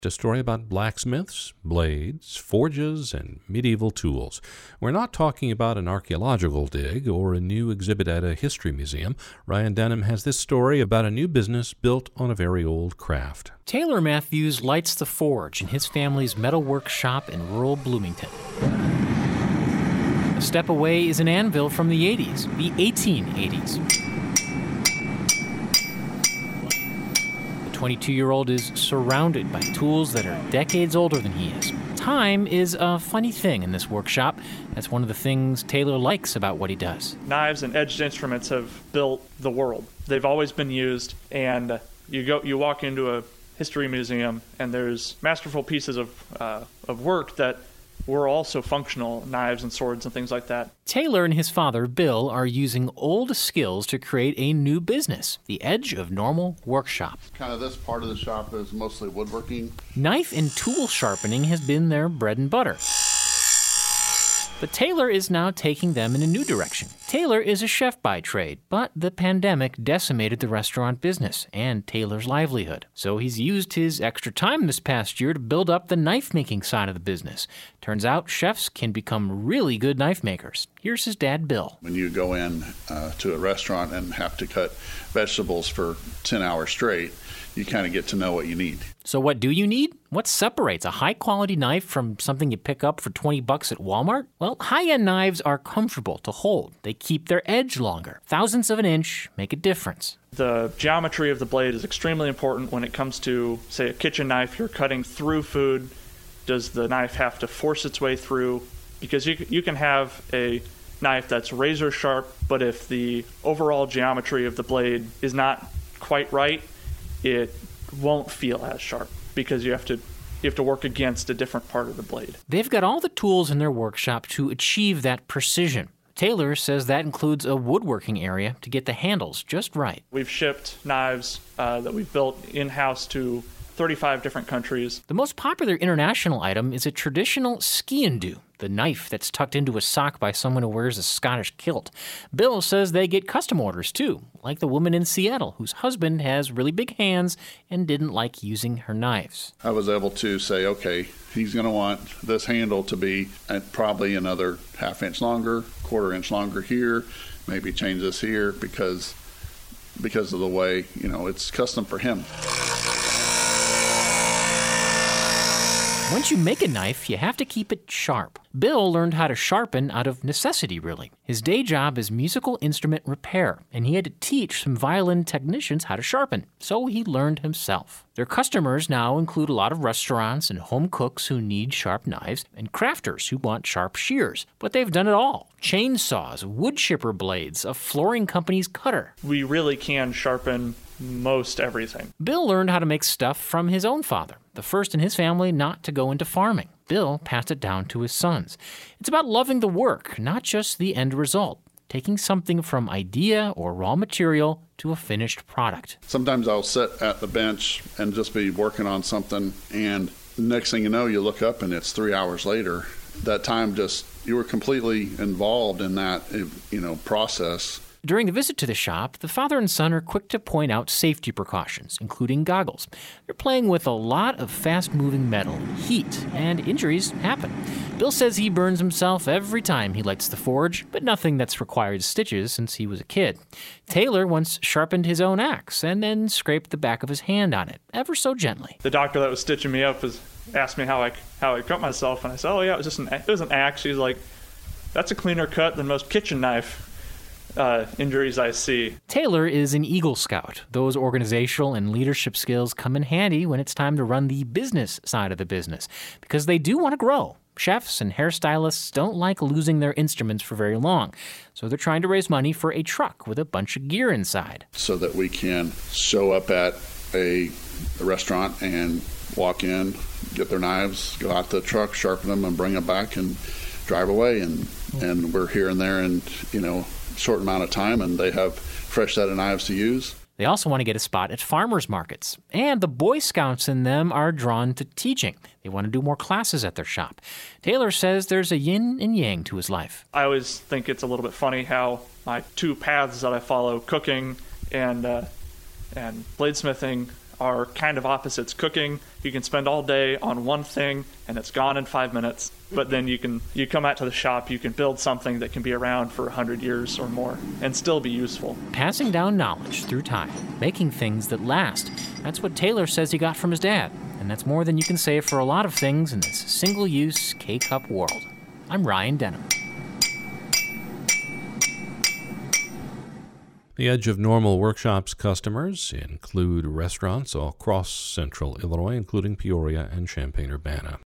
A story about blacksmiths, blades, forges, and medieval tools. We're not talking about an archaeological dig or a new exhibit at a history museum. Ryan Denham has this story about a new business built on a very old craft. Taylor Matthews lights the forge in his family's metalwork shop in rural Bloomington. A step away is an anvil from the 80s, the 1880s. The 22-year-old is surrounded by tools that are decades older than he is. Time is a funny thing in this workshop. That's one of the things Taylor likes about what he does. Knives and edged instruments have built the world. They've always been used, and you walk into a history museum, and there's masterful pieces of work that were also functional, knives and swords and things like that. Taylor and his father, Bill, are using old skills to create a new business, the Edge of Normal Workshop. Kind of this part of the shop is mostly woodworking. Knife and tool sharpening has been their bread and butter. But Taylor is now taking them in a new direction. Taylor is a chef by trade, but the pandemic decimated the restaurant business and Taylor's livelihood. So he's used his extra time this past year to build up the knife-making side of the business. Turns out chefs can become really good knife makers. Here's his dad, Bill. When you go in to a restaurant and have to cut vegetables for 10 hours straight, you kind of get to know what you need. So what do you need? What separates a high-quality knife from something you pick up for $20 at Walmart? Well, high-end knives are comfortable to hold. They keep their edge longer. Thousandths of an inch make a difference. The geometry of the blade is extremely important when it comes to, say, a kitchen knife. You're cutting through food. Does the knife have to force its way through? Because you can have a knife that's razor sharp, but if the overall geometry of the blade is not quite right, it won't feel as sharp because you have to work against a different part of the blade. They've got all the tools in their workshop to achieve that precision. Taylor says that includes a woodworking area to get the handles just right. We've shipped knives that we've built in-house to 35 different countries. The most popular international item is a traditional ski-and-do, the knife that's tucked into a sock by someone who wears a Scottish kilt. Bill says they get custom orders, too, like the woman in Seattle whose husband has really big hands and didn't like using her knives. I was able to say, okay, he's going to want this handle to be at probably another half inch longer, quarter inch longer here, maybe change this here because of the way, it's custom for him. Once you make a knife, you have to keep it sharp. Bill learned how to sharpen out of necessity, really. His day job is musical instrument repair, and he had to teach some violin technicians how to sharpen, so he learned himself. Their customers now include a lot of restaurants and home cooks who need sharp knives, and crafters who want sharp shears. But they've done it all. Chainsaws, wood chipper blades, a flooring company's cutter. We really can sharpen most everything. Bill learned how to make stuff from his own father, the first in his family not to go into farming. Bill passed it down to his sons. It's about loving the work, not just the end result. Taking something from idea or raw material to a finished product. Sometimes I'll sit at the bench and just be working on something, and next thing you know, you look up and it's 3 hours later. That time you were completely involved in that, process. During the visit to the shop, the father and son are quick to point out safety precautions, including goggles. They're playing with a lot of fast-moving metal, heat, and injuries happen. Bill says he burns himself every time he lights the forge, but nothing that's required stitches since he was a kid. Taylor once sharpened his own axe and then scraped the back of his hand on it, ever so gently. The doctor that was stitching me up asked me how I cut myself, and I said, "Oh yeah, it was an axe." He's like, "That's a cleaner cut than most kitchen knife injuries I see." Taylor is an Eagle Scout. Those organizational and leadership skills come in handy when it's time to run the business side of the business, because they do want to grow. Chefs and hairstylists don't like losing their instruments for very long, so they're trying to raise money for a truck with a bunch of gear inside. So that we can show up at a restaurant and walk in, get their knives, go out to the truck, sharpen them, and bring them back and drive away. And we're here and there in, short amount of time, and they have fresh set of knives to use. They also want to get a spot at farmers markets. And the Boy Scouts in them are drawn to teaching. They want to do more classes at their shop. Taylor says there's a yin and yang to his life. I always think it's a little bit funny how my two paths that I follow, cooking and bladesmithing, are kind of opposites. Cooking, you can spend all day on one thing and it's gone in 5 minutes. But then you come out to the shop, you can build something that can be around for 100 years or more and still be useful. Passing down knowledge through time, making things that last. That's what Taylor says he got from his dad. And that's more than you can say for a lot of things in this single-use K-Cup world. I'm Ryan Denham. The Edge of Normal Workshop's customers include restaurants all across central Illinois, including Peoria and Champaign-Urbana.